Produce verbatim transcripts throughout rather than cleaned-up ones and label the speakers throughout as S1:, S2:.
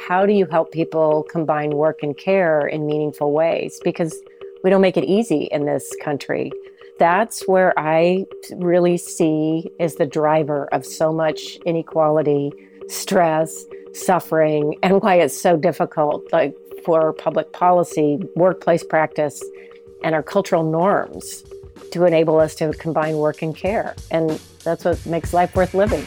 S1: how do you help people combine work and care in meaningful ways? Because we don't make it easy in this country. That's where I really see is the driver of so much inequality, stress, suffering, and why it's so difficult, like for public policy, workplace practice, and our cultural norms to enable us to combine work and care. And that's what makes life worth living.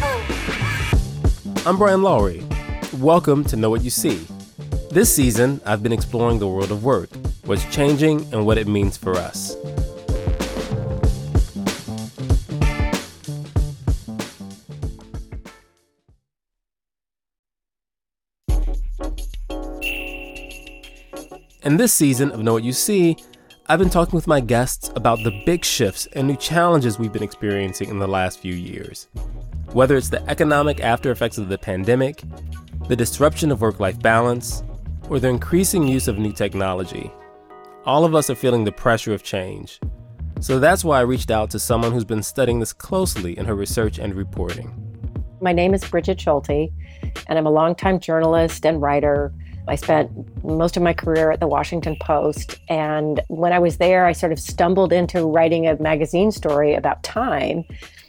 S2: I'm Brian Lowry. Welcome to Know What You See. This season, I've been exploring the world of work, what's changing and what it means for us. In this season of Know What You See, I've been talking with my guests about the big shifts and new challenges we've been experiencing in the last few years. Whether it's the economic after effects of the pandemic, the disruption of work-life balance, or the increasing use of new technology, all of us are feeling the pressure of change. So that's why I reached out to someone who's been studying this closely in her research and reporting.
S1: My name is Bridget Schulte, and I'm a longtime journalist and writer. I spent most of my career at the Washington Post, and when I was there, I sort of stumbled into writing a magazine story about time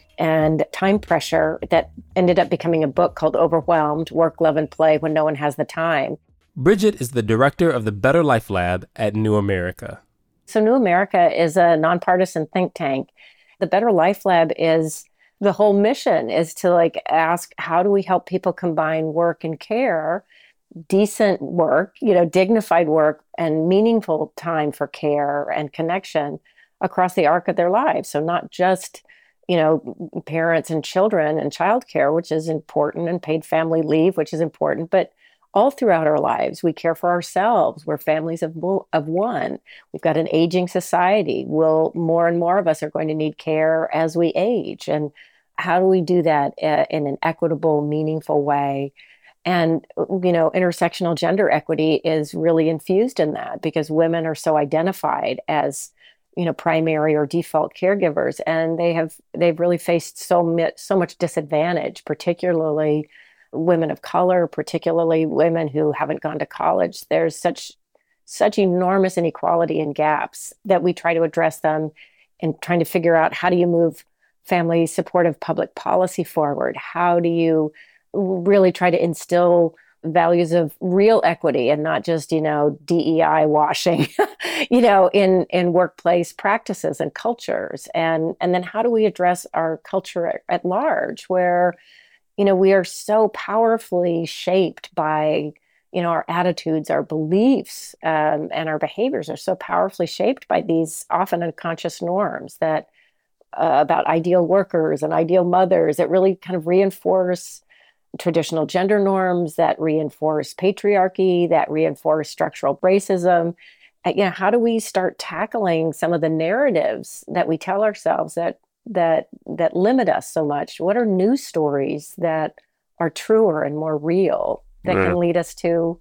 S1: and time pressure that ended up becoming a book called Overwhelmed: Work, Love, and Play When No One Has the Time.
S2: Bridget is the director of the Better Life Lab at New America.
S1: So New America is a nonpartisan think tank. The Better Life Lab is, the whole mission is to like ask, how do we help people combine work and care, decent work, you know, dignified work, and meaningful time for care and connection across the arc of their lives. So not just, you know, parents and children and childcare, which is important, and paid family leave, which is important, but all throughout our lives, we care for ourselves. We're families of, of one. We've got an aging society. Will more and more of us are going to need care as we age. And how do we do that uh, in an equitable, meaningful way? And, you know, intersectional gender equity is really infused in that because women are so identified as, you know, primary or default caregivers, and they have, they've really faced so much, so much disadvantage, particularly women of color, particularly women who haven't gone to college. There's such, such enormous inequality and gaps that we try to address them in trying to figure out, how do you move family supportive public policy forward? How do you really try to instill values of real equity and not just, you know, D E I washing, you know, in, in workplace practices and cultures? And, and then how do we address our culture at, at large, where, you know, we are so powerfully shaped by, you know, our attitudes, our beliefs, um, and our behaviors are so powerfully shaped by these often unconscious norms that uh, about ideal workers and ideal mothers that really kind of reinforce traditional gender norms, that reinforce patriarchy, that reinforce structural racism. Uh, you know, how do we start tackling some of the narratives that we tell ourselves that that that limit us so much? What are news stories that are truer and more real that
S2: Yeah.
S1: can lead us to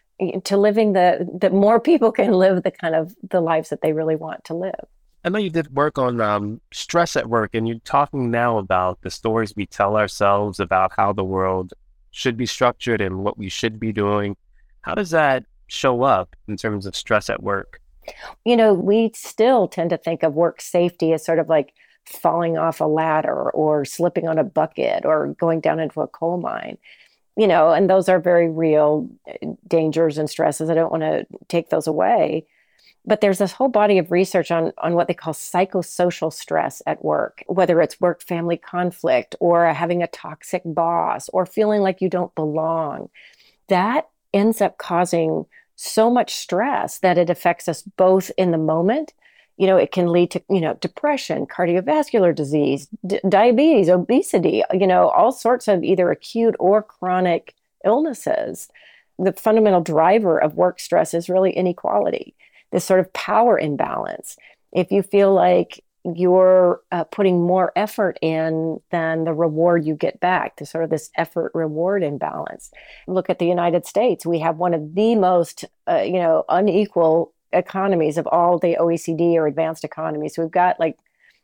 S1: to living the that more people can live the kind of the lives that they really want to live?
S3: I know you did work on um, stress at work, and you're talking now about the stories we tell ourselves about how the world should be structured and what we should be doing. How does that show up in terms of stress at work?
S1: You know, we still tend to think of work safety as sort of like falling off a ladder or slipping on a bucket or going down into a coal mine, you know, and those are very real dangers and stresses. I don't want to take those away. But there's this whole body of research on, on what they call psychosocial stress at work, whether it's work-family conflict or having a toxic boss or feeling like you don't belong. That ends up causing so much stress that it affects us both in the moment. You know, it can lead to, you know, depression, cardiovascular disease, d- diabetes, obesity, you know, all sorts of either acute or chronic illnesses. The fundamental driver of work stress is really inequality. This sort of power imbalance. If you feel like you're uh, putting more effort in than the reward you get back, the sort of this effort reward imbalance. Look at the United States. We have one of the most, uh, you know, unequal economies of all the O E C D or advanced economies. So we've got like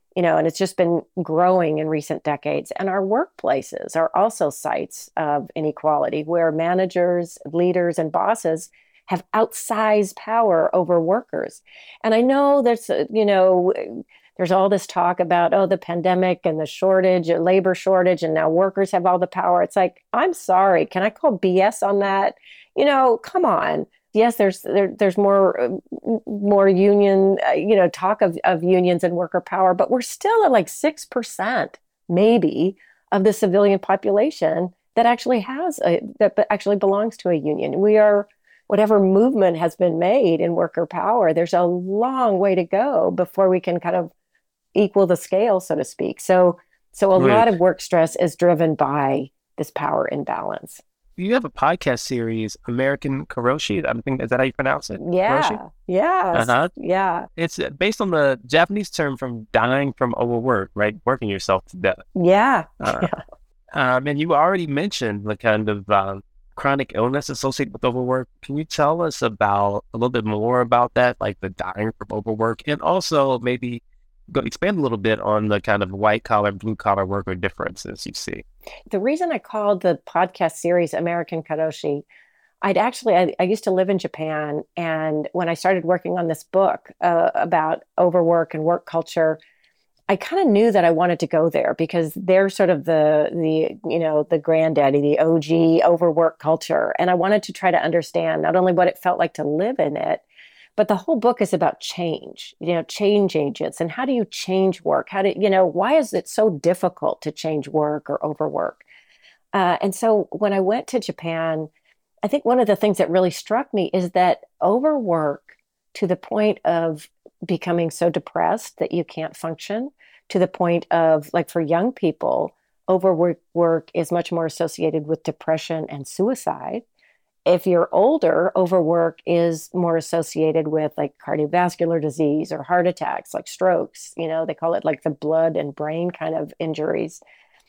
S1: you know, and it's just been growing in recent decades. And our workplaces are also sites of inequality where managers, leaders, and bosses have outsized power over workers. And I know there's, you know, there's all this talk about, oh, the pandemic and the shortage, labor shortage, and now workers have all the power. It's like, I'm sorry, can I call B S on that? You know, come on. Yes, there's there, there's more more union, uh, you know, talk of, of unions and worker power, but we're still at like six percent maybe of the civilian population that actually has a, that actually belongs to a union. We are, whatever movement has been made in worker power, there's a long way to go before we can kind of equal the scale, so to speak. So so a
S3: Right.
S1: lot of work stress is driven by this power imbalance.
S3: You have a podcast series, American Karoshi. I think, is that how you pronounce it?
S1: Yeah.
S3: Karoshi?
S1: Yes.
S3: Uh-huh.
S1: Yeah.
S3: It's uh, based on the Japanese term from dying from overwork, right? Working yourself to death.
S1: Yeah.
S3: Uh, um, and you already mentioned the kind of um, chronic illness associated with overwork. Can you tell us about a little bit more about that, like the dying from overwork, and also maybe go expand a little bit on the kind of white collar, blue collar worker differences you see?
S1: The reason I called the podcast series American Karoshi, I'd actually, I, I used to live in Japan. And when I started working on this book uh, about overwork and work culture, I kind of knew that I wanted to go there because they're sort of the, the, you know, the granddaddy, the O G overwork culture. And I wanted to try to understand not only what it felt like to live in it, but the whole book is about change, you know, change agents. And how do you change work? How do, you know, why is it so difficult to change work or overwork? Uh, and so when I went to Japan, I think one of the things that really struck me is that overwork to the point of becoming so depressed that you can't function, to the point of, like, for young people, overwork work is much more associated with depression and suicide. If you're older, overwork is more associated with like cardiovascular disease or heart attacks, like strokes. You know, they call it like the blood and brain kind of injuries.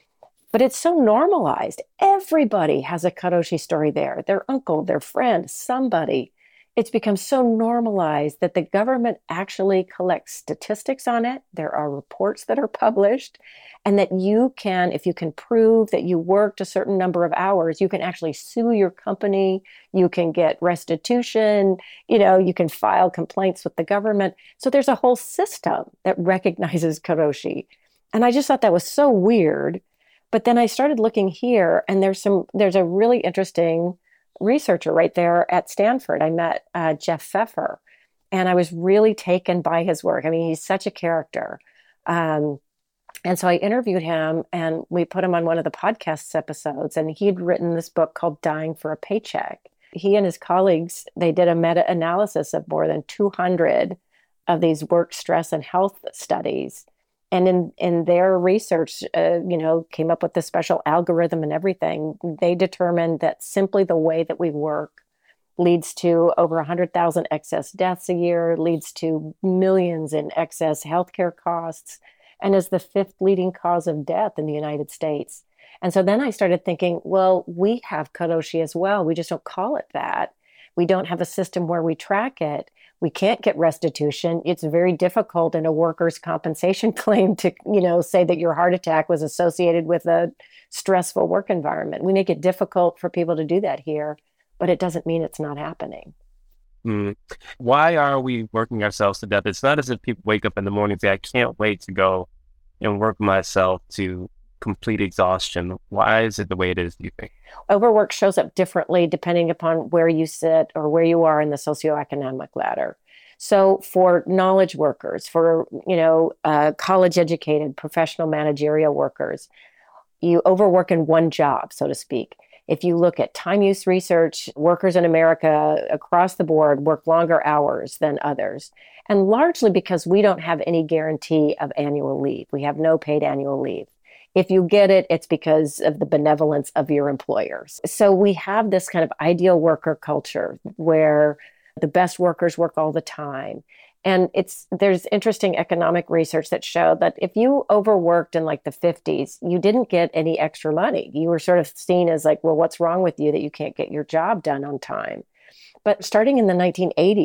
S1: But it's so normalized. Everybody has a Karoshi story there. Their uncle, their friend, somebody. It's become so normalized that the government actually collects statistics on it. There are reports that are published, and that you can, if you can prove that you worked a certain number of hours, you can actually sue your company. You can get restitution. You know, you can file complaints with the government. So there's a whole system that recognizes Karoshi. And I just thought that was so weird. But then I started looking here, and there's some, there's a really interesting researcher right there at Stanford. I met uh, Jeff Pfeffer, and I was really taken by his work. I mean, he's such a character. Um, and so I interviewed him, and we put him on one of the podcast episodes, and he'd written this book called Dying for a Paycheck. He and his colleagues, they did a meta-analysis of more than two hundred of these work stress and health studies. And in, in their research, uh, you know, came up with this special algorithm and everything. They determined that simply the way that we work leads to over one hundred thousand excess deaths a year, leads to millions in excess healthcare costs, and is the fifth leading cause of death in the United States. And so then I started thinking, well, we have Karoshi as well. We just don't call it that. We don't have a system where we track it. We can't get restitution. It's very difficult in a workers' compensation claim to, you know, say that your heart attack was associated with a stressful work environment. We make it difficult for people to do that here, but it doesn't mean it's not happening.
S3: Mm. Why are we working ourselves to death? It's not as if people wake up in the morning and say, I can't wait to go and work myself to complete exhaustion. Why is it the way it is, do you think?
S1: Overwork shows up differently depending upon where you sit or where you are in the socioeconomic ladder. So for knowledge workers, for, you know, uh, college educated, professional managerial workers, you overwork in one job, so to speak. If you look at time use research, workers in America across the board work longer hours than others. And largely because we don't have any guarantee of annual leave. We have no paid annual leave. If you get it, it's because of the benevolence of your employers. So we have this kind of ideal worker culture where the best workers work all the time. And it's there's interesting economic research that showed that if you overworked in like the fifties, you didn't get any extra money. You were sort of seen as like, well, what's wrong with you that you can't get your job done on time? But starting in the nineteen eighties,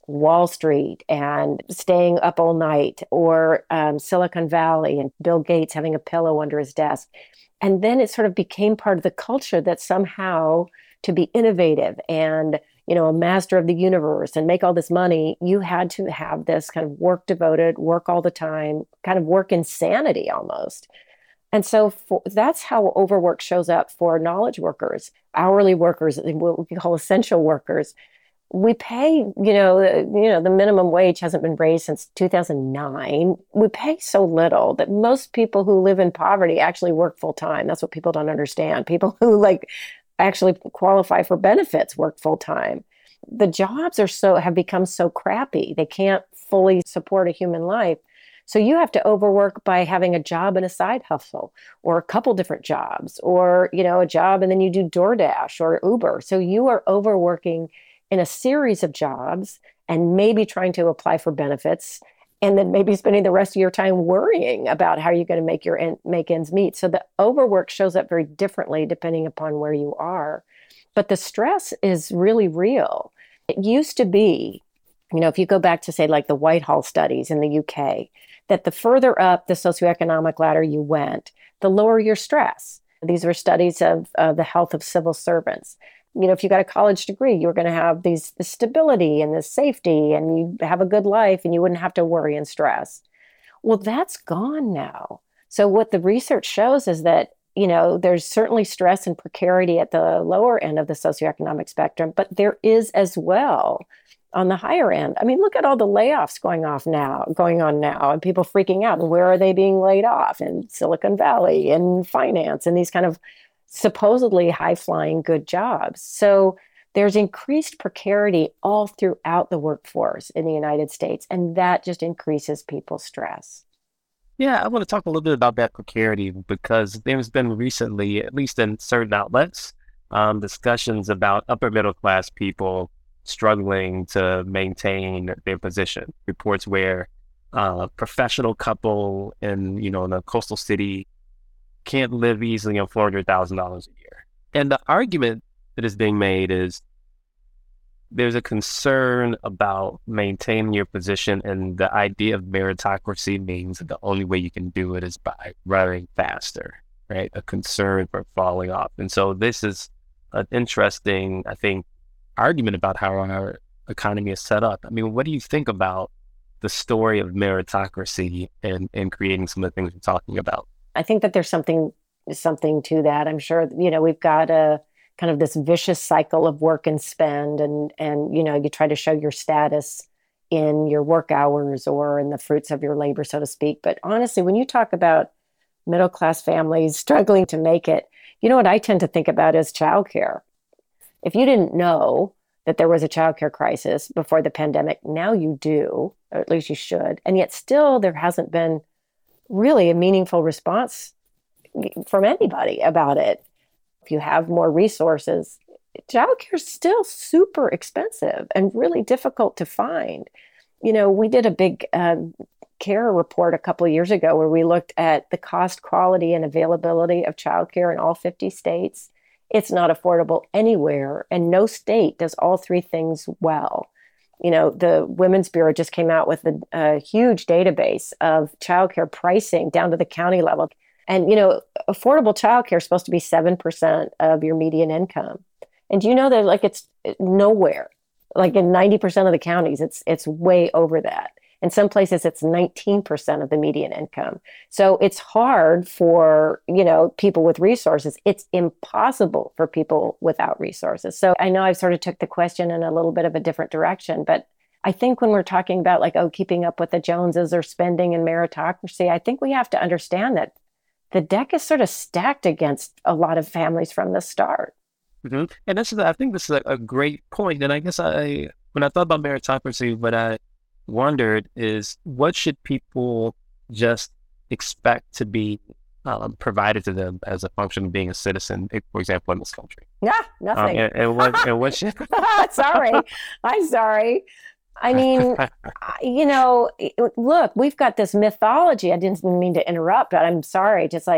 S1: Wall Street and staying up all night, or um, Silicon Valley and Bill Gates having a pillow under his desk. And then it sort of became part of the culture that somehow to be innovative and, you know, a master of the universe and make all this money, you had to have this kind of work devoted, work all the time, kind of work insanity almost. And so for, that's how overwork shows up for knowledge workers, hourly workers, what we call essential workers. We pay, you know, you know, the minimum wage hasn't been raised since two thousand nine. We pay so little that most people who live in poverty actually work full time. That's what people don't understand. People who like actually qualify for benefits work full time. The jobs are so have become so crappy. They can't fully support a human life. So you have to overwork by having a job and a side hustle, or a couple different jobs, or, you know, a job and then you do DoorDash or Uber. So you are overworking in a series of jobs and maybe trying to apply for benefits, and then maybe spending the rest of your time worrying about how you're going to make your en- make ends meet. So the overwork shows up very differently depending upon where you are. But the stress is really real. It used to be, you know, if you go back to say like the Whitehall studies in the U K, that the further up the socioeconomic ladder you went, the lower your stress. These were studies of uh, the health of civil servants. You know, if you got a college degree, you were going to have these the stability and the safety, and you have a good life, and you wouldn't have to worry and stress. Well, that's gone now. So what the research shows is that, you know, there's certainly stress and precarity at the lower end of the socioeconomic spectrum, but there is as well on the higher end. I mean, look at all the layoffs going off now, going on now, and people freaking out. And where are they being laid off? In Silicon Valley, in finance, and these kind of supposedly high-flying good jobs. So there's increased precarity all throughout the workforce in the United States, and that just increases people's stress.
S3: Yeah, I want to talk a little bit about that precarity, because there's been recently, at least in certain outlets, um, discussions about upper middle class people struggling to maintain their position. Reports where a professional couple in, you know, in a coastal city can't live easily on four hundred thousand dollars a year. And the argument that is being made is there's a concern about maintaining your position, and the idea of meritocracy means that the only way you can do it is by running faster, right? A concern for falling off. And so this is an interesting, I think, argument about how our economy is set up. I mean, what do you think about the story of meritocracy and, and creating some of the things we're talking about?
S1: I think that there's something something to that. I'm sure, you know, we've got a kind of this vicious cycle of work and spend, and, and, you know, you try to show your status in your work hours or in the fruits of your labor, so to speak. But honestly, when you talk about middle-class families struggling to make it, you know what I tend to think about is childcare. If you didn't know that there was a childcare crisis before the pandemic, now you do, or at least you should. And yet still there hasn't been really a meaningful response from anybody about it. If you have more resources, childcare is still super expensive and really difficult to find. You know, we did a big um, care report a couple of years ago where we looked at the cost, quality, and availability of childcare in all fifty states. It's not affordable anywhere, and no state does all three things well. You know, the Women's Bureau just came out with a, a huge database of childcare pricing down to the county level. And, you know, affordable childcare is supposed to be seven percent of your median income. And do you know that, like, it's nowhere, like in ninety percent of the counties, it's it's way over that. In some places, it's nineteen percent of the median income. So it's hard for, you know, people with resources. It's impossible for people without resources. So I know I've sort of took the question in a little bit of a different direction, but I think when we're talking about like, oh, keeping up with the Joneses or spending and meritocracy, I think we have to understand that the deck is sort of stacked against a lot of families from the start.
S3: Mm-hmm. And this is, I think this is a, a great point. And I guess I, when I thought about meritocracy, what I wondered is, what should people just expect to be um, provided to them as a function of being a citizen, for example, in this country?
S1: Yeah, nothing.
S3: Um, and, and what, and what should...
S1: Sorry, I'm sorry. I mean, you know, look, we've got this mythology. I didn't mean to interrupt, but I'm sorry. Just like,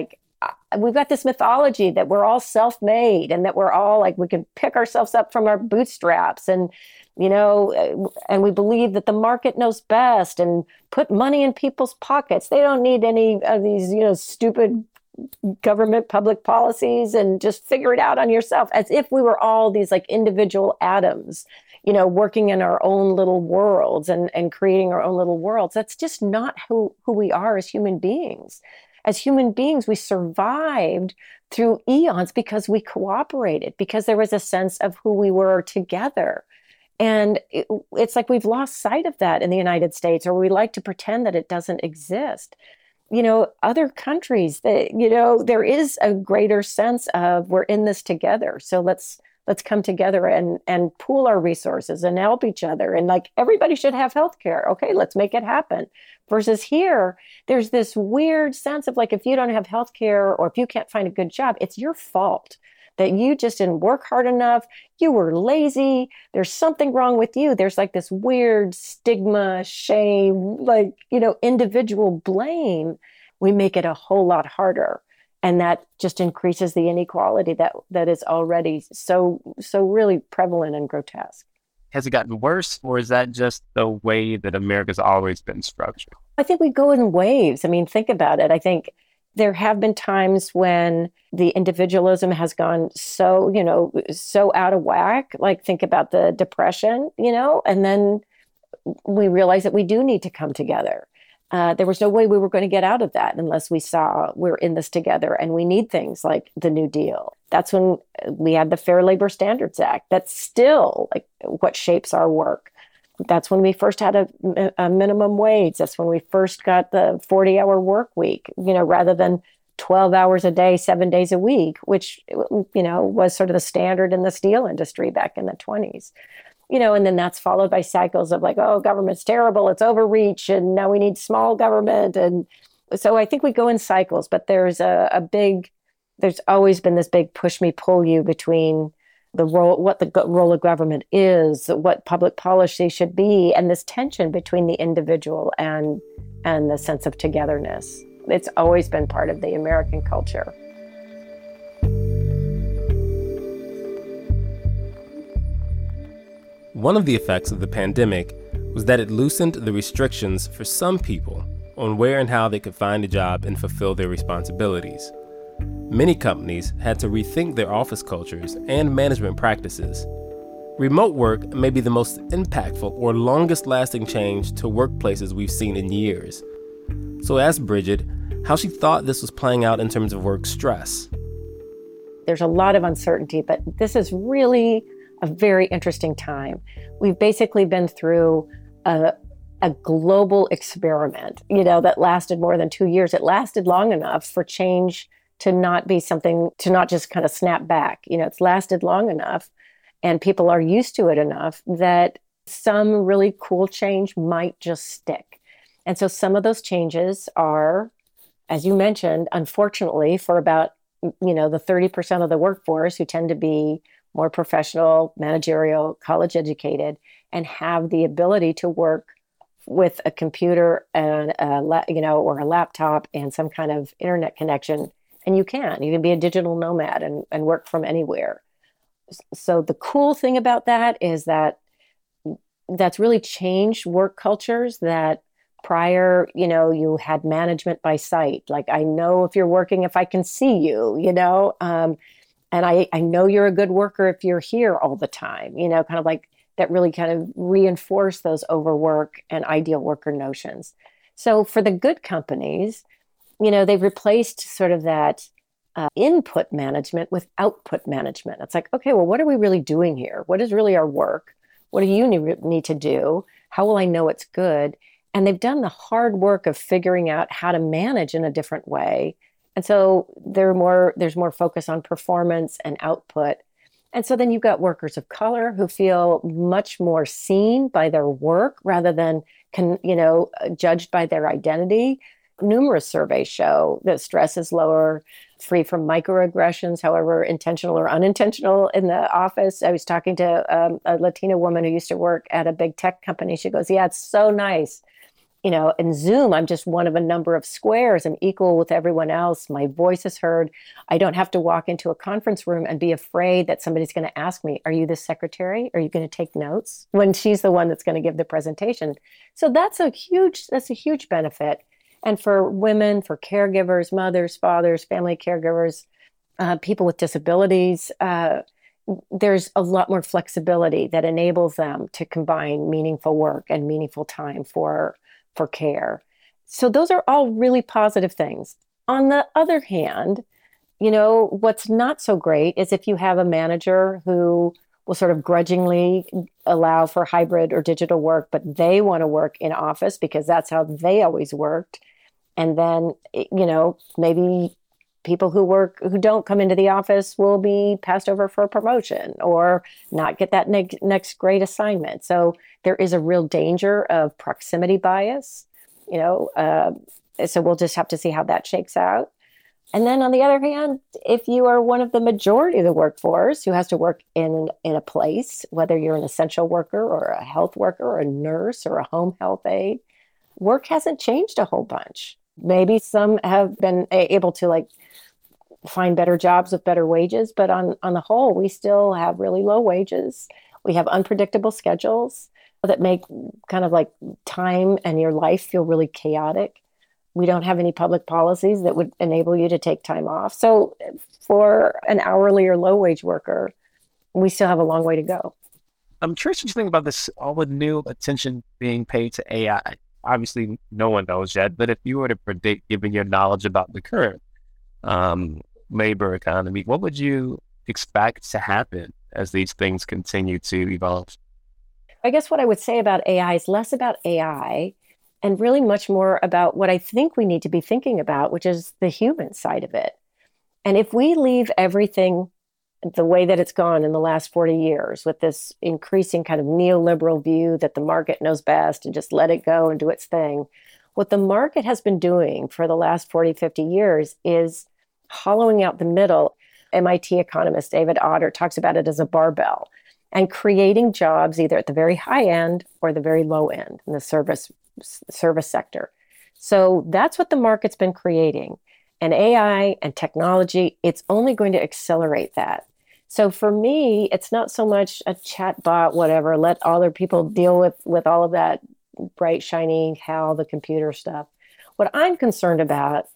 S1: we've got this mythology that we're all self-made and that we're all like, we can pick ourselves up from our bootstraps and, you know, and we believe that the market knows best and put money in people's pockets. They don't need any of these, you know, stupid government public policies and just figure it out on yourself, as if we were all these like individual atoms, you know, working in our own little worlds and, and creating our own little worlds. That's just not who, who we are as human beings. As human beings, we survived through eons because we cooperated, because there was a sense of who we were together. And it, it's like we've lost sight of that in the United States, or we like to pretend that it doesn't exist. You know, other countries, that, you know, there is a greater sense of we're in this together. So let's let's come together and and pool our resources and help each other. And like everybody should have health care. Okay, let's make it happen. Versus here, there's this weird sense of like, if you don't have health care or if you can't find a good job, it's your fault that you just didn't work hard enough. You were lazy. There's something wrong with you. There's like this weird stigma, shame, like, you know, individual blame. We make it a whole lot harder. And that just increases the inequality that that is already so, so really prevalent and grotesque.
S3: Has it gotten worse, or is that just the way that America's always been structured?
S1: I think we go in waves. I mean, think about it. I think there have been times when the individualism has gone so, you know, so out of whack. Like think about the Depression, you know, and then we realize that we do need to come together. Uh, there was no way we were going to get out of that unless we saw we're in this together, and we need things like the New Deal. That's when we had the Fair Labor Standards Act. That's still like what shapes our work. That's when we first had a, a minimum wage. That's when we first got the forty-hour work week, you know, rather than twelve hours a day, seven days a week, which, you know, was sort of the standard in the steel industry back in the twenties. You know, and then that's followed by cycles of like, oh, government's terrible, it's overreach, and now we need small government. And so I think we go in cycles, but there's a, a big, there's always been this big push me, pull you between the role, what the go- role of government is, what public policy should be, and this tension between the individual and and the sense of togetherness. It's always been part of the American culture.
S2: One of the effects of the pandemic was that it loosened the restrictions for some people on where and how they could find a job and fulfill their responsibilities. Many companies had to rethink their office cultures and management practices. Remote work may be the most impactful or longest-lasting change to workplaces we've seen in years. So I asked Bridget how she thought this was playing out in terms of work stress.
S1: There's a lot of uncertainty, but this is really a very interesting time. We've basically been through a, a global experiment, you know, that lasted more than two years. It lasted long enough for change to not be something, to not just kind of snap back. You know, it's lasted long enough and people are used to it enough that some really cool change might just stick. And so some of those changes are, as you mentioned, unfortunately, for about, you know, the thirty percent of the workforce who tend to be more professional, managerial, college educated, and have the ability to work with a computer and a, la- you know, or a laptop and some kind of internet connection. And you can, you can be a digital nomad and, and work from anywhere. So the cool thing about that is that that's really changed work cultures that prior, you know, you had management by sight. Like, I know if you're working, if I can see you, you know, um, and I, I know you're a good worker if you're here all the time, you know, kind of like that really kind of reinforce those overwork and ideal worker notions. So for the good companies, you know, they've replaced sort of that uh, input management with output management. It's like, okay, well, what are we really doing here? What is really our work? What do you need, need to do? How will I know it's good? And they've done the hard work of figuring out how to manage in a different way. And so they're more, there's more focus on performance and output. And so then you've got workers of color who feel much more seen by their work rather than, can, you know, judged by their identity. Numerous surveys show that stress is lower, free from microaggressions, however intentional or unintentional in the office. I was talking to um, a Latina woman who used to work at a big tech company. She goes, yeah, it's so nice you know, in Zoom, I'm just one of a number of squares. I'm equal with everyone else. My voice is heard. I don't have to walk into a conference room and be afraid that somebody's going to ask me, are you the secretary? Are you going to take notes? When she's the one that's going to give the presentation. So that's a huge, that's a huge benefit. And for women, for caregivers, mothers, fathers, family caregivers, uh, people with disabilities, uh, there's a lot more flexibility that enables them to combine meaningful work and meaningful time for for care. So those are all really positive things. On the other hand, you know, what's not so great is if you have a manager who will sort of grudgingly allow for hybrid or digital work, but they want to work in office because that's how they always worked. And then, you know, maybe people who work, who don't come into the office will be passed over for a promotion or not get that ne- next great assignment. So there is a real danger of proximity bias, you know, uh, so we'll just have to see how that shakes out. And then on the other hand, if you are one of the majority of the workforce who has to work in, in a place, whether you're an essential worker or a health worker or a nurse or a home health aide, work hasn't changed a whole bunch. Maybe some have been able to like find better jobs with better wages, but on, on the whole, we still have really low wages. We have unpredictable schedules that make kind of like time and your life feel really chaotic. We don't have any public policies that would enable you to take time off. So for an hourly or low wage worker, we still have a long way to go.
S3: I'm curious what you think about this, all the new attention being paid to A I. Obviously, no one knows yet, but if you were to predict, given your knowledge about the current um, labor economy, what would you expect to happen as these things continue to evolve?
S1: I guess what I would say about A I is less about A I and really much more about what I think we need to be thinking about, which is the human side of it. And if we leave everything the way that it's gone in the last forty years with this increasing kind of neoliberal view that the market knows best and just let it go and do its thing, what the market has been doing for the last forty, fifty years is hollowing out the middle. M I T economist David Otter talks about it as a barbell and creating jobs either at the very high end or the very low end in the service service sector. So that's what the market's been creating. And A I and technology, it's only going to accelerate that. So for me, it's not so much a chat bot, whatever, let other people deal with, with all of that bright, shiny, how the computer stuff. What I'm concerned about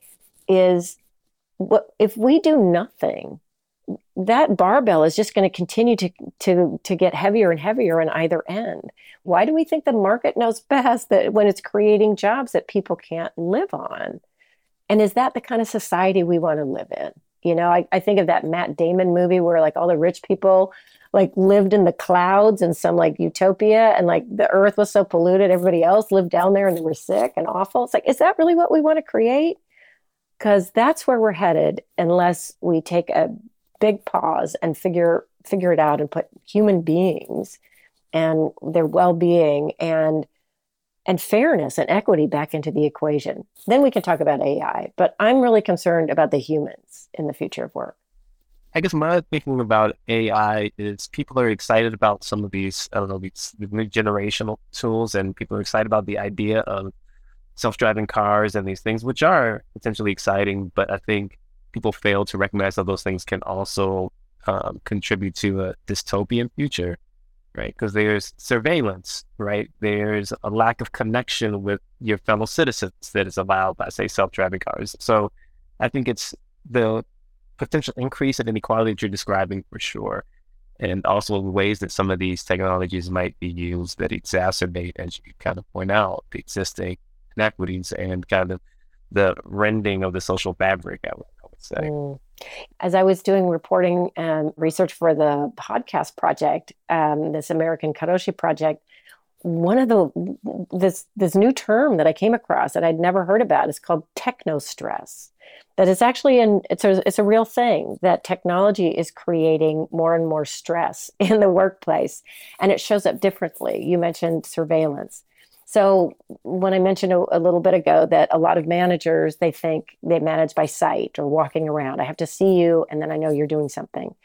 S1: is what if we do nothing, that barbell is just going to continue to, to, to get heavier and heavier on either end. Why do we think the market knows best that when it's creating jobs that people can't live on? And is that the kind of society we want to live in? You know, I, I think of that Matt Damon movie where like all the rich people like lived in the clouds in some like utopia and like the earth was so polluted, everybody else lived down there and they were sick and awful. It's like, is that really what we want to create? Because that's where we're headed unless we take a big pause and figure figure it out and put human beings and their well-being and and fairness and equity back into the equation. Then we can talk about A I. But I'm really concerned about the humans in the future of work.
S3: I guess my thinking about A I is people are excited about some of these, I don't know, these new generational tools, and people are excited about the idea of self-driving cars and these things, which are potentially exciting, but I think people fail to recognize that those things can also um, contribute to a dystopian future, right? Because there's surveillance, right? There's a lack of connection with your fellow citizens that is allowed by, say, self-driving cars. So I think it's the potential increase in inequality that you're describing for sure. And also ways that some of these technologies might be used that exacerbate, as you kind of point out, the existing inequities and kind of the rending of the social fabric, I would, I would say. Mm.
S1: As I was doing reporting and research for the podcast project, um, this American Karoshi project, one of the this this new term that I came across that I'd never heard about is called technostress. That is actually an it's a it's a real thing that technology is creating more and more stress in the workplace, and it shows up differently. You mentioned surveillance. So when I mentioned a, a little bit ago that a lot of managers, they think they manage by sight or walking around. I have to see you, and then I know you're doing something.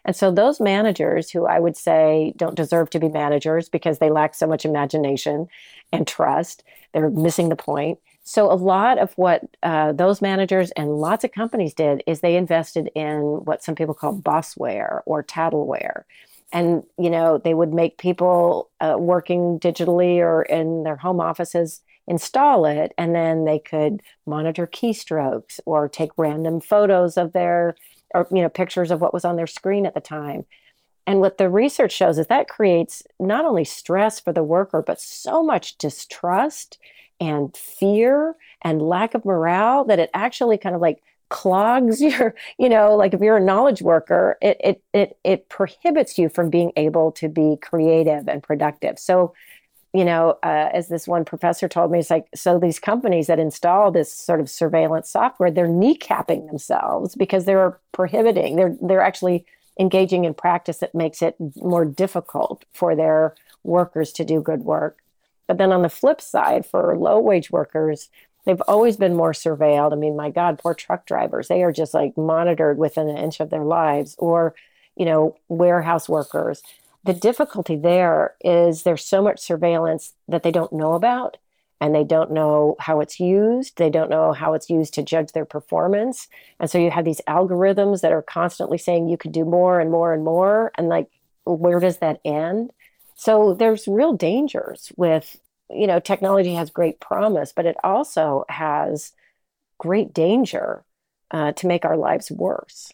S1: And so those managers who I would say don't deserve to be managers because they lack so much imagination and trust, they're missing the point. So a lot of what uh, those managers and lots of companies did is they invested in what some people call bossware or tattleware. And, you know, they would make people uh, working digitally or in their home offices install it, and then they could monitor keystrokes or take random photos of their, or, you know, pictures of what was on their screen at the time. And what the research shows is that creates not only stress for the worker, but so much distrust and fear and lack of morale that it actually kind of like clogs your, you know, like if you're a knowledge worker, it it it it prohibits you from being able to be creative and productive. So, you know, uh, as this one professor told me, it's like, so these companies that install this sort of surveillance software, they're kneecapping themselves because they're prohibiting, they're they're actually engaging in practice that makes it more difficult for their workers to do good work. But then on the flip side, for low wage workers, they've always been more surveilled. I mean, my God, poor truck drivers, they are just like monitored within an inch of their lives, or, you know, warehouse workers. The difficulty there is there's so much surveillance that they don't know about, and they don't know how it's used. They don't know how it's used to judge their performance. And so you have these algorithms that are constantly saying you could do more and more and more. And like, where does that end? So there's real dangers with, you know, technology has great promise, but it also has great danger uh, to make our lives worse.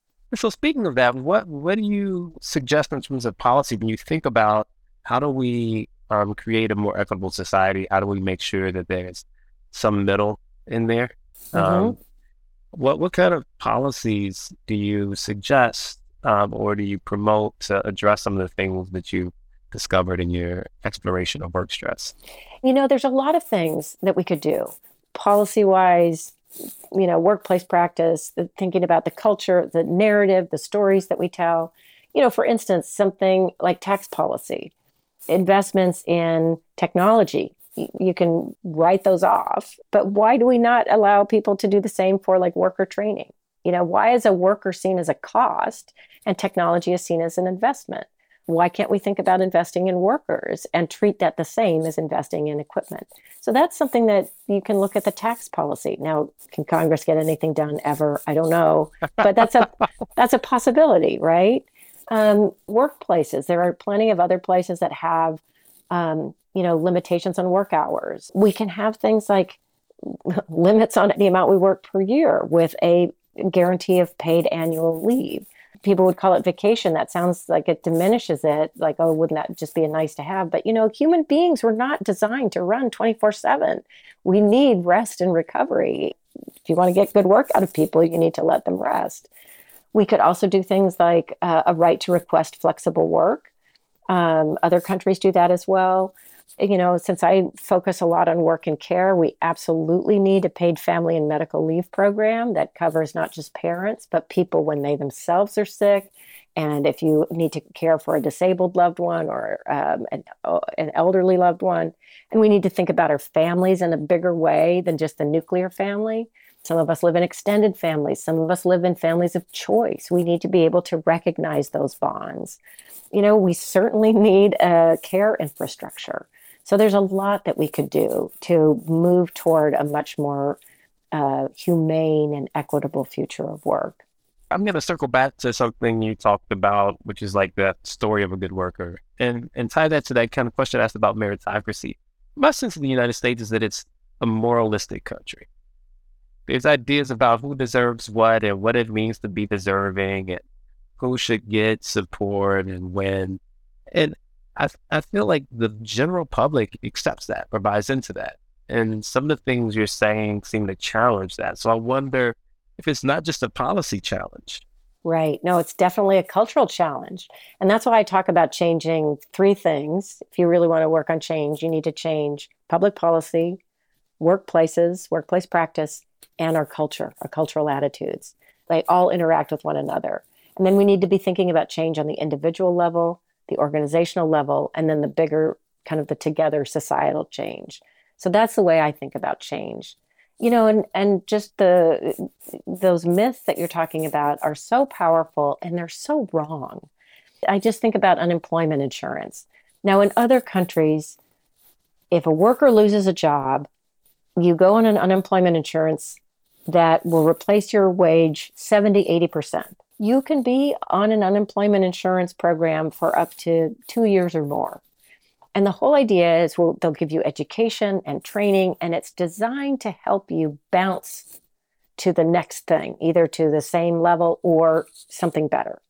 S3: So speaking of that, what what do you suggest in terms of policy when you think about how do we um, create a more equitable society? How do we make sure that there's some middle in there?
S1: Mm-hmm.
S3: Um, what what kind of policies do you suggest um, or do you promote to address some of the things that you discovered in your exploration of work stress?
S1: You know, there's a lot of things that we could do policy-wise, you know, workplace practice, the, thinking about the culture, the narrative, the stories that we tell. You know, for instance, something like tax policy, investments in technology. You, you can write those off, but why do we not allow people to do the same for like worker training? You know, why is a worker seen as a cost and technology is seen as an investment? Why can't we think about investing in workers and treat that the same as investing in equipment? So that's something that you can look at the tax policy. Now, can Congress get anything done ever? I don't know, but that's a that's a possibility, right? Um, workplaces. There are plenty of other places that have, um, you know, limitations on work hours. We can have things like limits on the amount we work per year with a guarantee of paid annual leave. People would call it vacation. That sounds like it diminishes it. Like, oh, wouldn't that just be a nice to have? But, you know, human beings were not designed to run twenty-four seven. We need rest and recovery. If you want to get good work out of people, you need to let them rest. We could also do things like uh, a right to request flexible work. Um, other countries do that as well. You know, since I focus a lot on work and care, we absolutely need a paid family and medical leave program that covers not just parents, but people when they themselves are sick. And if you need to care for a disabled loved one or um, an, uh, an elderly loved one. And we need to think about our families in a bigger way than just the nuclear family. Some of us live in extended families. Some of us live in families of choice. We need to be able to recognize those bonds. You know, we certainly need a care infrastructure. So there's a lot that we could do to move toward a much more uh, humane and equitable future of work.
S3: I'm going to circle back to something you talked about, which is like the story of a good worker, and and tie that to that kind of question asked about meritocracy. My sense of the United States is that it's a moralistic country. There's ideas about who deserves what and what it means to be deserving and who should get support and when. And I I feel like the general public accepts that or buys into that. And some of the things you're saying seem to challenge that. So I wonder if it's not just a policy challenge.
S1: Right. No, it's definitely a cultural challenge. And that's why I talk about changing three things. If you really want to work on change, you need to change public policy, workplaces, workplace practice, and our culture, our cultural attitudes. They all interact with one another. And then we need to be thinking about change on the individual level, the organizational level, and then the bigger kind of the together societal change. So that's the way I think about change. You know, and, and just the those myths that you're talking about are so powerful and they're so wrong. I just think about unemployment insurance. Now, in other countries, if a worker loses a job, you go on an unemployment insurance that will replace your wage seventy, eighty percent. You can be on an unemployment insurance program for up to two years or more. And the whole idea is, well, they'll give you education and training, and it's designed to help you bounce to the next thing, either to the same level or something better.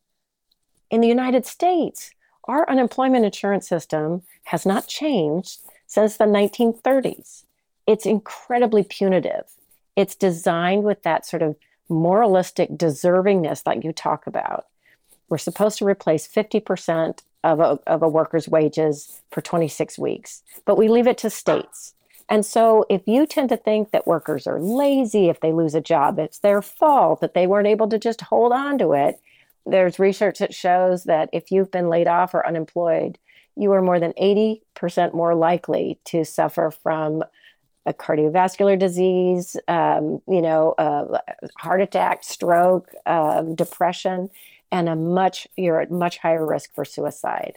S1: In the United States, our unemployment insurance system has not changed since the nineteen thirties. It's incredibly punitive. It's designed with that sort of moralistic deservingness like you talk about. We're supposed to replace fifty percent of a, of a worker's wages for twenty-six weeks, but we leave it to states. And so if you tend to think that workers are lazy if they lose a job, it's their fault that they weren't able to just hold on to it. There's research that shows that if you've been laid off or unemployed, you are more than eighty percent more likely to suffer from a cardiovascular disease, um, you know, uh, heart attack, stroke, um, depression, and a much, you're at much higher risk for suicide.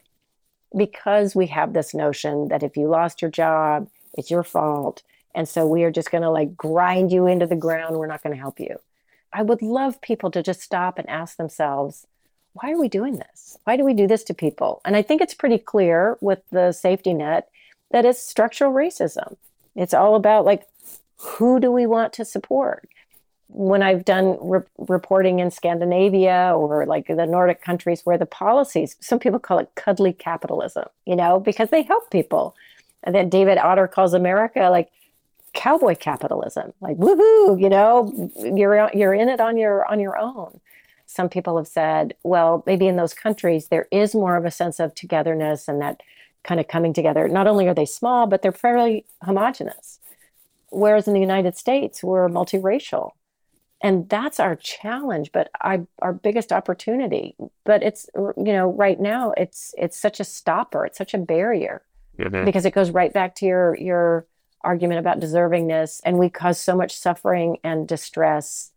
S1: Because we have this notion that if you lost your job, it's your fault. And so we are just going to like grind you into the ground. We're not going to help you. I would love people to just stop and ask themselves, why are we doing this? Why do we do this to people? And I think it's pretty clear with the safety net that it's structural racism. It's all about like, who do we want to support? When I've done re- reporting in Scandinavia or like the Nordic countries where the policies, some people call it cuddly capitalism, you know, because they help people. And then David Otter calls America like cowboy capitalism, like woohoo, you know, you're you're in it on your on your own. Some people have said, well, maybe in those countries there is more of a sense of togetherness and that kind of coming together. Not only are they small, but they're fairly homogenous. Whereas in the United States, we're multiracial. And that's our challenge, but our, our biggest opportunity. But it's, you know, right now it's it's such a stopper, it's such a barrier, mm-hmm. because it goes right back to your your argument about deservingness, and we cause so much suffering and distress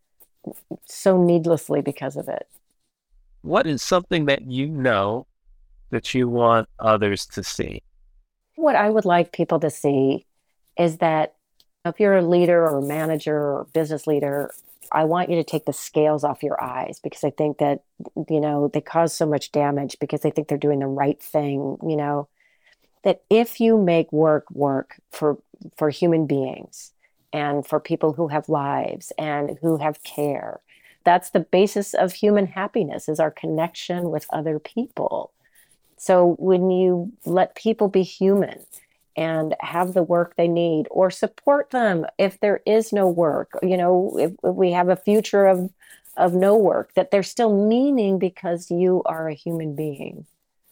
S1: so needlessly because of it.
S3: What is something that you know that you want others to see?
S1: What I would like people to see is that if you're a leader or a manager or business leader, I want you to take the scales off your eyes, because I think that, you know, they cause so much damage because they think they're doing the right thing, you know, that if you make work work for, for human beings and for people who have lives and who have care, that's the basis of human happiness, is our connection with other people. So when you let people be human and have the work they need, or support them if there is no work, you know, if, if we have a future of of no work, that there's still meaning because you are a human being,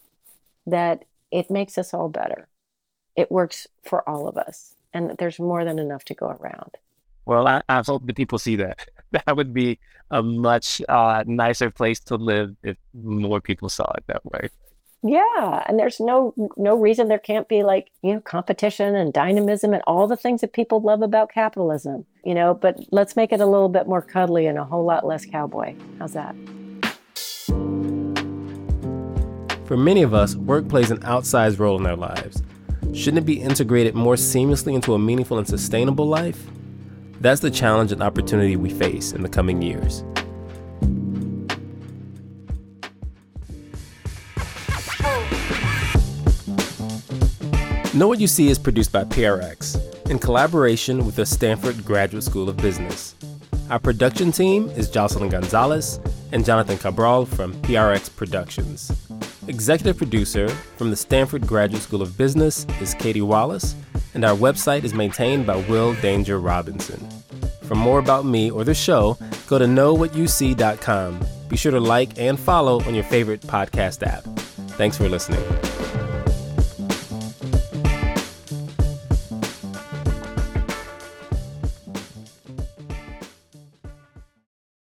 S1: that it makes us all better. It works for all of us, and that there's more than enough to go around.
S3: Well, I, I hope that people see that. That would be a much uh, nicer place to live if more people saw it that way.
S1: Yeah, and there's no no reason there can't be, like, you know, competition and dynamism and all the things that people love about capitalism, you know, but let's make it a little bit more cuddly and a whole lot less cowboy. How's that?
S2: For many of us, work plays an outsized role in our lives. Shouldn't it be integrated more seamlessly into a meaningful and sustainable life? That's the challenge and opportunity we face in the coming years. Know What You See is produced by P R X in collaboration with the Stanford Graduate School of Business. Our production team is Jocelyn Gonzalez and Jonathan Cabral from P R X Productions. Executive producer from the Stanford Graduate School of Business is Katie Wallace, and our website is maintained by Will Danger Robinson. For more about me or the show, go to know what you see dot com. Be sure to like and follow on your favorite podcast app. Thanks for listening.